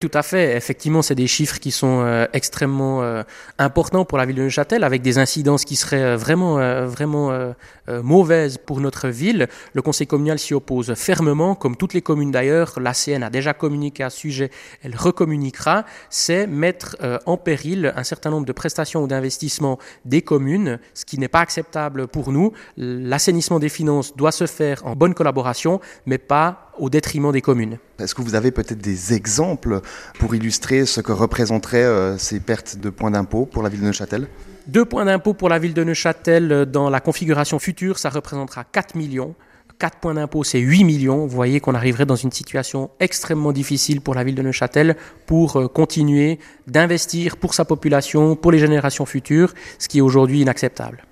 Tout à fait. Effectivement, c'est des chiffres qui sont extrêmement importants pour la ville de Neuchâtel, avec des incidences qui seraient vraiment mauvaises pour notre ville. Le conseil communal s'y oppose fermement, comme toutes les communes d'ailleurs. L'ACN a déjà communiqué à ce sujet, elle recommuniquera. C'est mettre en péril un certain nombre de prestations ou d'investissements des communes, ce qui n'est pas acceptable pour nous. L'assainissement des finances doit se faire en bonne collaboration, mais pas au détriment des communes. Est-ce que vous avez peut-être des exemples pour illustrer ce que représenteraient ces pertes de points d'impôt pour la ville de Neuchâtel ? 2 points d'impôt pour la ville de Neuchâtel dans la configuration future, ça représentera 4 millions. 4 points d'impôt, c'est 8 millions. Vous voyez qu'on arriverait dans une situation extrêmement difficile pour la ville de Neuchâtel pour continuer d'investir pour sa population, pour les générations futures, ce qui est aujourd'hui inacceptable.